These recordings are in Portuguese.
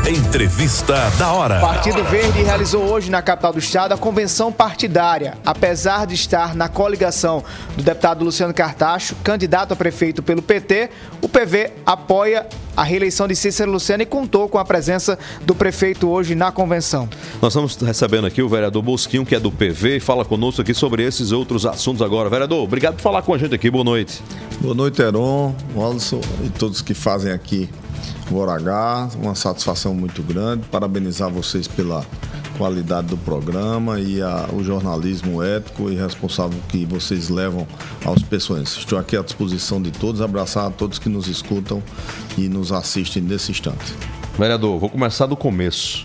Entrevista da hora. Partido Verde realizou hoje na capital do estado a convenção partidária. Apesar de estar na coligação do deputado Luciano Cartacho, candidato a prefeito pelo PT, o PV apoia a reeleição de Cícero Lucena e contou com a presença do prefeito hoje na convenção. Nós estamos recebendo aqui o vereador Bosquinho, que é do PV, e fala conosco aqui sobre esses outros assuntos agora. Vereador, obrigado por falar com a gente aqui. Boa noite. Boa noite, Heron, Alisson e todos que fazem aqui o Hora H. Uma satisfação muito grande. Parabenizar vocês pela qualidade do programa e o jornalismo ético e responsável que vocês levam aos pessoenses. Estou aqui à disposição de todos, abraçar a todos que nos escutam e nos assistem nesse instante. Vereador, vou começar do começo.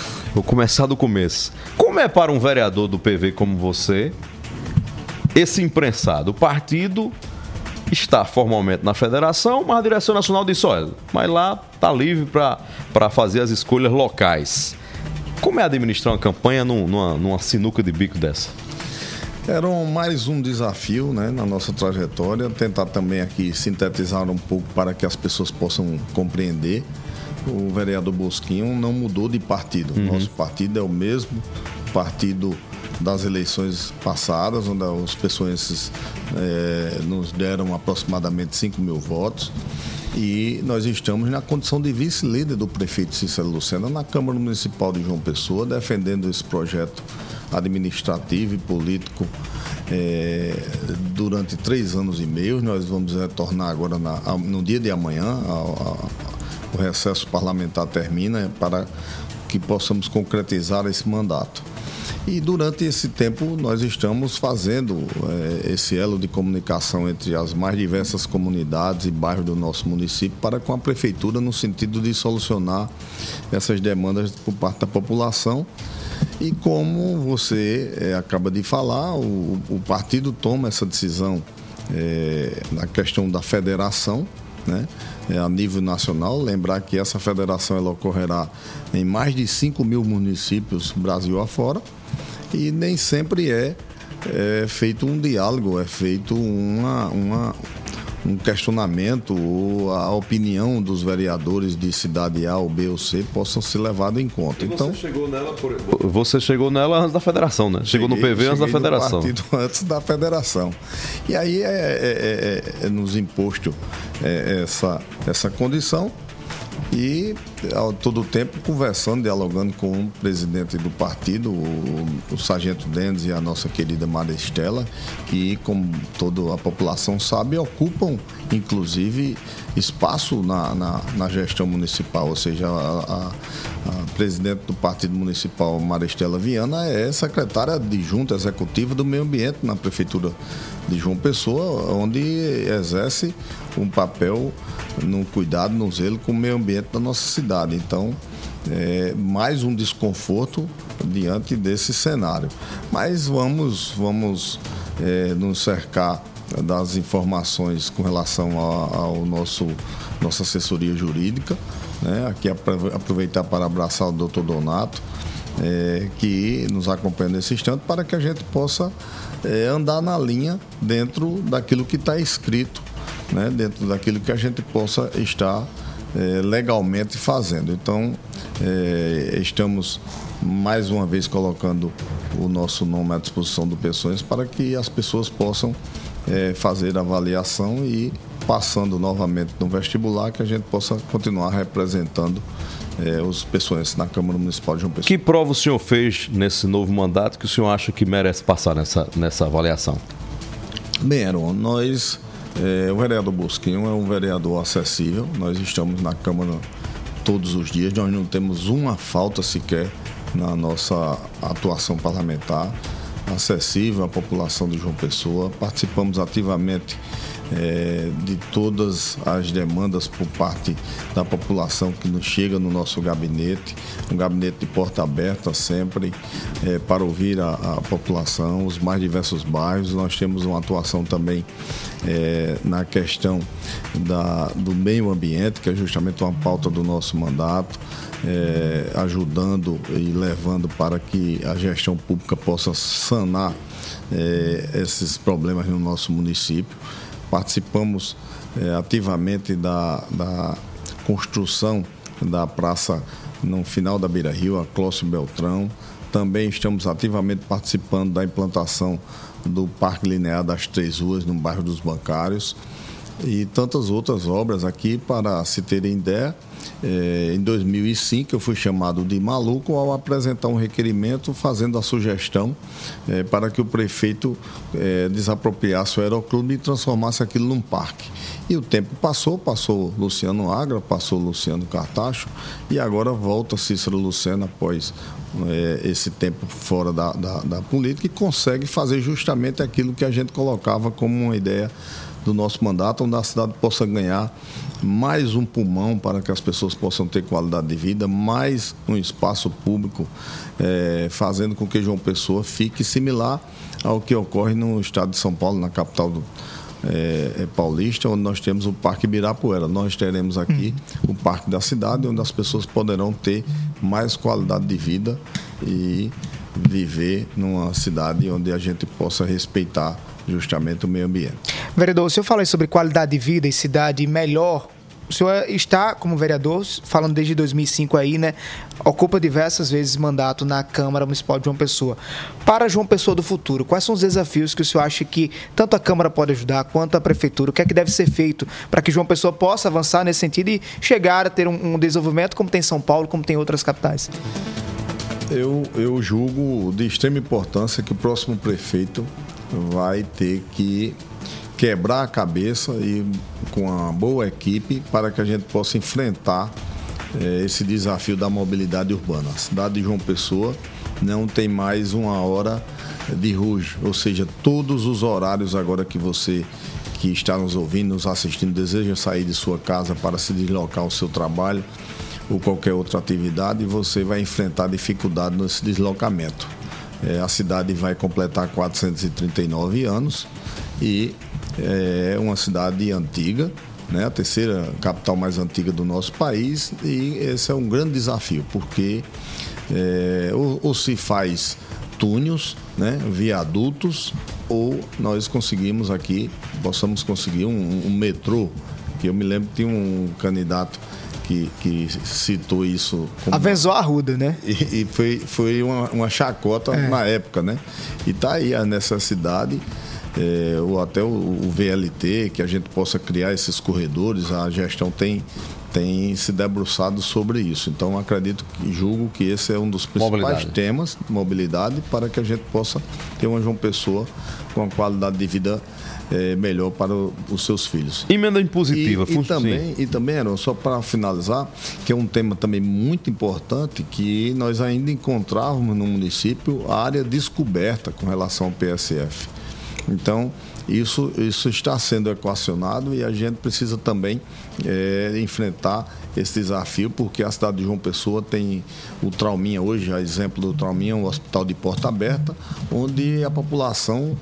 Como é para um vereador do PV como você, esse imprensado? O partido está formalmente na federação, mas a direção nacional disse, olha, mas lá está livre para fazer as escolhas locais. Como é administrar uma campanha numa sinuca de bico dessa? Era mais um desafio, né, na nossa trajetória, tentar também aqui sintetizar um pouco para que as pessoas possam compreender. O vereador Bosquinho não mudou de partido. Nosso partido é o mesmo partido das eleições passadas, onde os pessoenses nos deram aproximadamente 5 mil votos. E nós estamos na condição de vice-líder do prefeito Cícero Lucena na Câmara Municipal de João Pessoa, defendendo esse projeto administrativo e político durante 3 anos e meio. Nós vamos retornar agora no dia de amanhã, o recesso parlamentar termina, para que possamos concretizar esse mandato. E durante esse tempo nós estamos fazendo esse elo de comunicação entre as mais diversas comunidades e bairros do nosso município para com a prefeitura no sentido de solucionar essas demandas por parte da população. E como você acaba de falar, o partido toma essa decisão na questão da federação, né? A nível nacional. Lembrar que essa federação ela ocorrerá em mais de 5 mil municípios Brasil afora. E nem sempre é feito um diálogo, é feito um questionamento ou a opinião dos vereadores de cidade A ou B ou C possam ser levados em conta. Então, você chegou nela antes da federação, né? Chegou no PV antes da federação. Partido antes da federação. E aí é nos imposto essa condição. E ao todo o tempo conversando, dialogando com o presidente do partido, o Sargento Dendes e a nossa querida Maristela, que, como toda a população sabe, ocupam inclusive espaço na gestão municipal, ou seja, a presidente do Partido Municipal, Maristela Viana, é secretária de Junta Executiva do Meio Ambiente na Prefeitura de João Pessoa, onde exerce um papel no cuidado, no zelo com o meio ambiente da nossa cidade. Então, mais um desconforto diante desse cenário. Mas vamos nos cercar das informações com relação ao nossa assessoria jurídica, né? Aqui aproveitar para abraçar o Dr. Donato, que nos acompanha nesse instante, para que a gente possa andar na linha dentro daquilo que está escrito, né? Dentro daquilo que a gente possa estar legalmente fazendo. Então, estamos mais uma vez colocando o nosso nome à disposição do Pessoense para que as pessoas possam fazer a avaliação e, passando novamente no vestibular, que a gente possa continuar representando os pessoenses na Câmara Municipal de João Pessoa. Que prova o senhor fez nesse novo mandato que o senhor acha que merece passar nessa avaliação? Bem, Heron, o vereador Bosquinho é um vereador acessível. Nós estamos na Câmara todos os dias, nós não temos uma falta sequer na nossa atuação parlamentar. Acessível à população de João Pessoa, participamos ativamente de todas as demandas por parte da população que nos chega no nosso gabinete, um gabinete de porta aberta sempre para ouvir a população, os mais diversos bairros. Nós temos uma atuação também na questão do meio ambiente, que é justamente uma pauta do nosso mandato, ajudando e levando para que a gestão pública possa sanar esses problemas no nosso município. Participamos ativamente da construção da Praça no final da Beira Rio, a Clócio Beltrão. Também estamos ativamente participando da implantação do Parque Linear das Três Ruas, no bairro dos Bancários, e tantas outras obras aqui. Para se terem ideia, em 2005 eu fui chamado de maluco ao apresentar um requerimento fazendo a sugestão para que o prefeito desapropriasse o aeroclube e transformasse aquilo num parque. E o tempo passou Luciano Agra, passou Luciano Cartacho, e agora volta Cícero Lucena após esse tempo fora da política, e consegue fazer justamente aquilo que a gente colocava como uma ideia do nosso mandato, onde a cidade possa ganhar mais um pulmão para que as pessoas possam ter qualidade de vida, mais um espaço público, fazendo com que João Pessoa fique similar ao que ocorre no estado de São Paulo, na capital paulista, onde nós temos o Parque Ibirapuera. Nós teremos aqui o Parque da Cidade, onde as pessoas poderão ter mais qualidade de vida e viver numa cidade onde a gente possa respeitar justamente o meio ambiente. Vereador, o senhor fala sobre qualidade de vida e cidade melhor. O senhor está, como vereador, falando desde 2005 aí, né? Ocupa diversas vezes mandato na Câmara Municipal de João Pessoa. Para João Pessoa do futuro, quais são os desafios que o senhor acha que tanto a Câmara pode ajudar, quanto a Prefeitura? O que é que deve ser feito para que João Pessoa possa avançar nesse sentido e chegar a ter um desenvolvimento como tem São Paulo, como tem outras capitais? Eu julgo de extrema importância que o próximo prefeito vai ter que quebrar a cabeça e com uma boa equipe para que a gente possa enfrentar esse desafio da mobilidade urbana. A cidade de João Pessoa não tem mais uma hora de rush, ou seja, todos os horários agora que você que está nos ouvindo, nos assistindo, deseja sair de sua casa para se deslocar ao seu trabalho ou qualquer outra atividade, você vai enfrentar dificuldade nesse deslocamento. A cidade vai completar 439 anos e é uma cidade antiga, né? A terceira capital mais antiga do nosso país, e esse é um grande desafio, porque ou se faz túneis, né? Viadutos, ou nós possamos conseguir um metrô, que eu me lembro que tinha um candidato que citou isso como... Avezou Arruda, né? E foi uma chacota na época, né? E está aí a necessidade, ou até o VLT, que a gente possa criar esses corredores. A gestão tem se debruçado sobre isso. Então, julgo que esse é um dos principais temas, mobilidade, para que a gente possa ter uma João Pessoa com a qualidade de vida melhor para os seus filhos. Emenda impositiva. E também, Aaron, só para finalizar, que é um tema também muito importante, que nós ainda encontrávamos no município a área descoberta com relação ao PSF. Então, isso está sendo equacionado, e a gente precisa também enfrentar esse desafio, porque a cidade de João Pessoa tem o Trauminha hoje, a exemplo do Trauminha, um hospital de porta aberta, onde a população,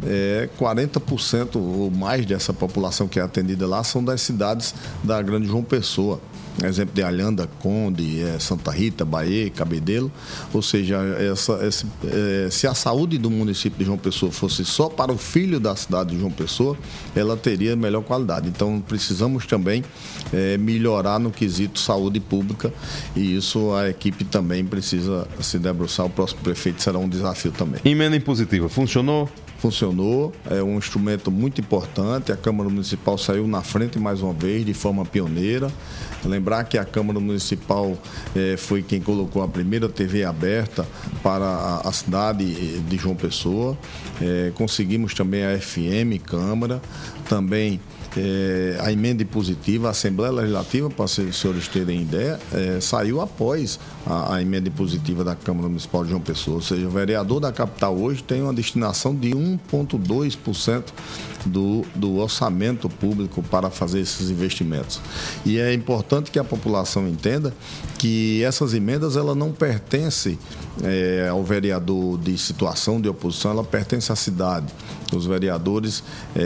40% ou mais dessa população que é atendida lá são das cidades da Grande João Pessoa. Exemplo de Alhanda, Conde, Santa Rita, Bahia, Cabedelo. Ou seja, se a saúde do município de João Pessoa fosse só para o filho da cidade de João Pessoa, ela teria melhor qualidade. Então, precisamos também melhorar no quesito saúde pública, e isso a equipe também precisa se debruçar. O próximo prefeito será um desafio também. Emenda impositiva, funcionou? Funcionou, é um instrumento muito importante. A Câmara Municipal saiu na frente mais uma vez, de forma pioneira. Lembrar que a Câmara Municipal foi quem colocou a primeira TV aberta para a cidade de João Pessoa. Conseguimos também a FM Câmara, também a emenda impositiva. A Assembleia Legislativa, para os senhores terem ideia, saiu após a emenda impositiva da Câmara Municipal de João Pessoa. Ou seja, o vereador da capital hoje tem uma destinação de 1,2% do orçamento público para fazer esses investimentos. E é importante que a população entenda que essas emendas elas não pertencem ao vereador de situação de oposição, ela pertence à cidade. Os vereadores,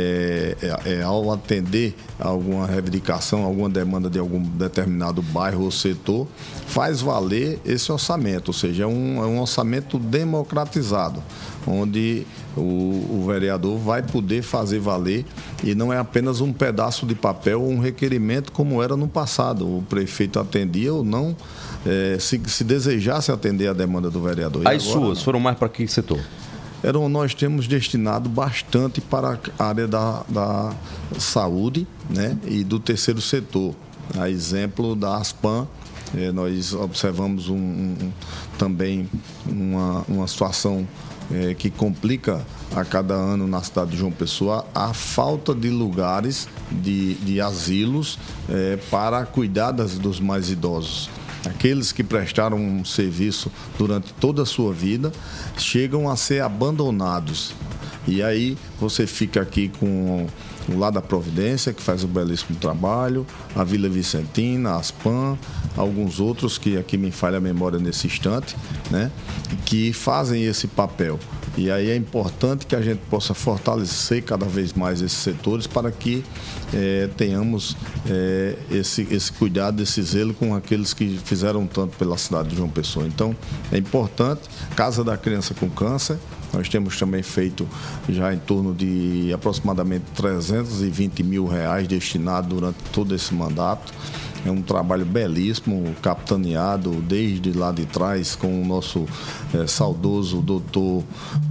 ao atender alguma reivindicação, alguma demanda de algum determinado bairro ou setor, faz valer esse orçamento, ou seja, é um orçamento democratizado, onde o vereador vai poder fazer valer, e não é apenas um pedaço de papel ou um requerimento como era no passado. O prefeito atendia ou não, se desejasse atender a demanda do vereador. As suas foram mais para que setor? Nós temos destinado bastante para a área da saúde, né, e do terceiro setor. A exemplo da Aspan, nós observamos também uma situação que complica a cada ano na cidade de João Pessoa, a falta de lugares de asilos para cuidar dos mais idosos. Aqueles que prestaram um serviço durante toda a sua vida chegam a ser abandonados. E aí você fica aqui com o Lar da Providência, que faz um belíssimo trabalho, a Vila Vicentina, a Aspan, alguns outros que aqui me falha a memória nesse instante, né, que fazem esse papel. E aí é importante que a gente possa fortalecer cada vez mais esses setores para que tenhamos esse cuidado, esse zelo com aqueles que fizeram tanto pela cidade de João Pessoa. Então, é importante. Casa da Criança com Câncer, nós temos também feito já em torno de aproximadamente R$320 mil destinados durante todo esse mandato. É um trabalho belíssimo, capitaneado desde lá de trás com o nosso saudoso doutor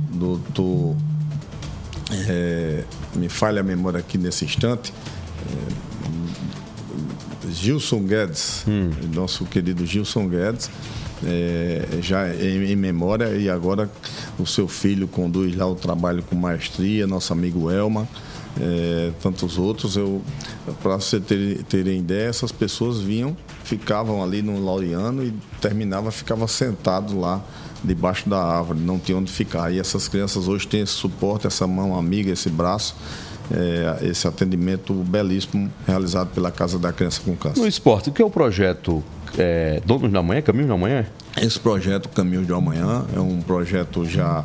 me falha a memória aqui nesse instante, Gilson Guedes, nosso querido Gilson Guedes, já em memória, e agora o seu filho conduz lá o trabalho com maestria, nosso amigo Elma, tantos outros. Para você terem ideia, essas pessoas ficavam ali no Laureano e ficavam sentados lá debaixo da árvore, não tinha onde ficar. E essas crianças hoje têm esse suporte, essa mão amiga, esse braço, esse atendimento belíssimo realizado pela Casa da Criança com Câncer. No esporte, o que é o projeto Donos da Manhã, Caminhos da Manhã? Esse projeto Caminhos do Amanhã é um projeto já,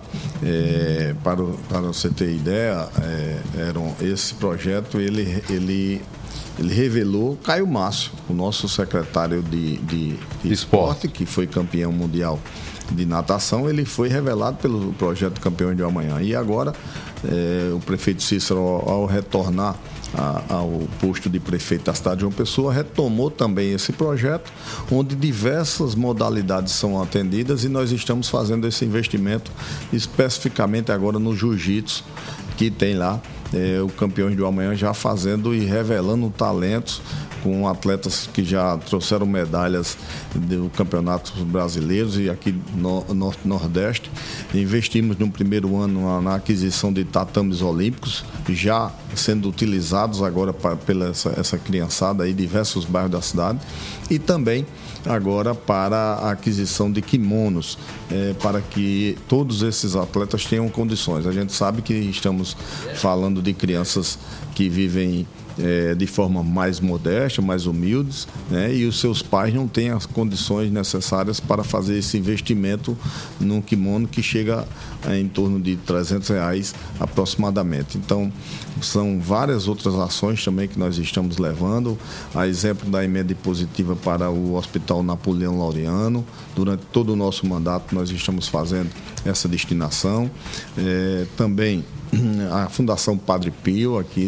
para você ter ideia, esse projeto ele revelou Caio Márcio, o nosso secretário de esporte, que foi campeão mundial de natação. Ele foi revelado pelo projeto Campeões do Amanhã. E agora o prefeito Cícero, ao retornar ao posto de prefeito da cidade de João Pessoa, retomou também esse projeto, onde diversas modalidades são atendidas, e nós estamos fazendo esse investimento especificamente agora no jiu-jitsu, que tem lá o Campeões do Amanhã já fazendo e revelando talentos, com atletas que já trouxeram medalhas do campeonatos brasileiros e aqui no Nordeste. Investimos no primeiro ano na aquisição de tatames olímpicos, já sendo utilizados agora pela essa criançada aí, diversos bairros da cidade, e também agora para a aquisição de kimonos, para que todos esses atletas tenham condições. A gente sabe que estamos falando de crianças que vivem de forma mais modesta, mais humildes, né? E os seus pais não têm as condições necessárias para fazer esse investimento num kimono que chega em torno de R$300 aproximadamente. Então, são várias outras ações também que nós estamos levando, a exemplo da emenda impositiva para o Hospital Napoleão Laureano. Durante todo o nosso mandato nós estamos fazendo essa destinação. Também a Fundação Padre Pio, aqui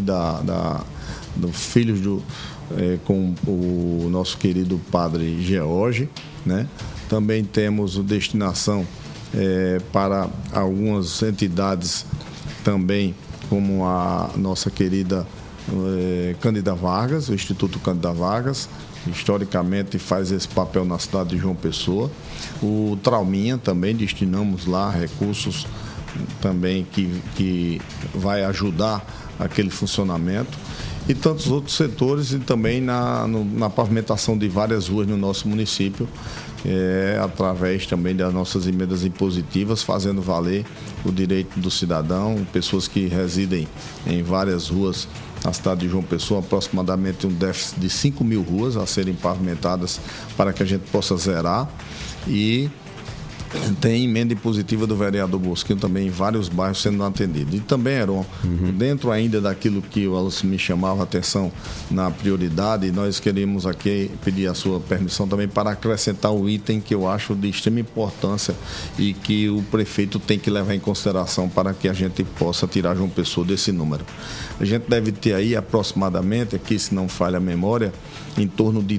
do Filhos com o nosso querido Padre George, né? Também temos destinação para algumas entidades também, como a nossa querida Cândida Vargas, o Instituto Cândida Vargas, historicamente faz esse papel na cidade de João Pessoa. O Trauminha também destinamos lá recursos também que vai ajudar aquele funcionamento, e tantos outros setores, e também na pavimentação de várias ruas no nosso município, através também das nossas emendas impositivas, fazendo valer o direito do cidadão. Pessoas que residem em várias ruas na cidade de João Pessoa, aproximadamente um déficit de 5 mil ruas a serem pavimentadas para que a gente possa zerar. E tem emenda impositiva do vereador Bosquinho também em vários bairros sendo atendido. E também, Heron, dentro ainda daquilo que o Alonso me chamava a atenção na prioridade, nós queremos aqui pedir a sua permissão também para acrescentar um item que eu acho de extrema importância e que o prefeito tem que levar em consideração para que a gente possa tirar João Pessoa desse número. A gente deve ter aí aproximadamente, aqui se não falha a memória, em torno de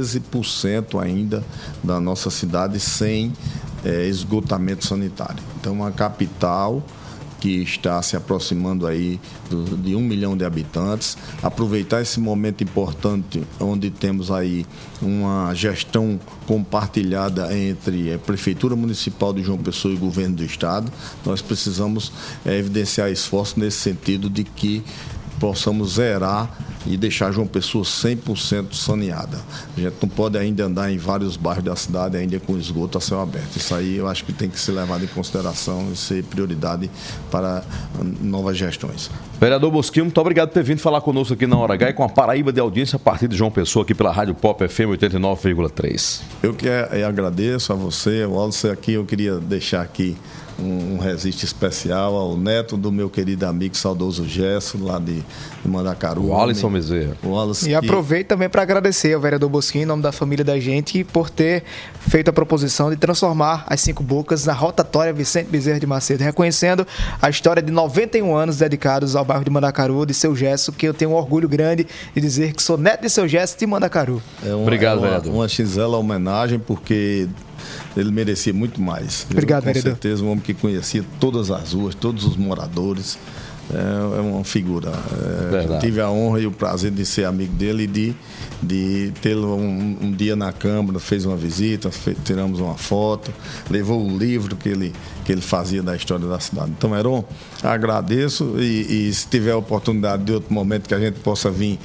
13% ainda da nossa cidade sem esgotamento sanitário. Então, uma capital que está se aproximando aí de 1 milhão de habitantes, aproveitar esse momento importante onde temos aí uma gestão compartilhada entre a Prefeitura Municipal de João Pessoa e o Governo do Estado, nós precisamos evidenciar esforço nesse sentido de que possamos zerar e deixar João Pessoa 100% saneada. A gente não pode ainda andar em vários bairros da cidade ainda com esgoto a céu aberto. Isso aí eu acho que tem que ser levado em consideração e ser prioridade para novas gestões. Vereador Bosquinho, muito obrigado por ter vindo falar conosco aqui na Hora H e com a Paraíba de audiência a partir de João Pessoa aqui pela Rádio Pop FM 89,3. Eu que agradeço a você, Wallace, aqui eu queria deixar aqui um registro especial ao neto do meu querido amigo saudoso Gesso, lá de Mandacaru. O Alisson Bezerra. E aproveito também para agradecer ao vereador Bosquinho, em nome da família da gente, por ter feito a proposição de transformar as 5 Bocas na rotatória Vicente Bezerra de Macedo, reconhecendo a história de 91 anos dedicados ao bairro de Mandacaru, de seu Gesso, que eu tenho um orgulho grande de dizer que sou neto de seu Gesso de Mandacaru. Obrigado, vereador. Uma singela homenagem, porque ele merecia muito mais. Obrigado, vereador. Com certeza, um homem que conhecia todas as ruas, todos os moradores. É uma figura. Tive a honra e o prazer de ser amigo dele e de tê-lo um dia na Câmara, fez uma visita, tiramos uma foto, levou um livro que ele fazia da história da cidade. Então, Heron, agradeço e se tiver a oportunidade de outro momento que a gente possa vir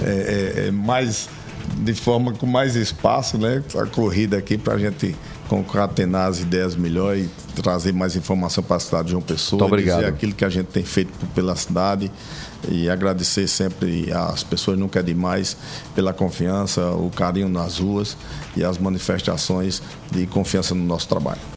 mais de forma com mais espaço, né? A corrida aqui para a gente concatenar as ideias melhor e trazer mais informação para a cidade de João Pessoa. Muito obrigado. Dizer aquilo que a gente tem feito pela cidade e agradecer sempre às pessoas, nunca é demais, pela confiança, o carinho nas ruas e as manifestações de confiança no nosso trabalho.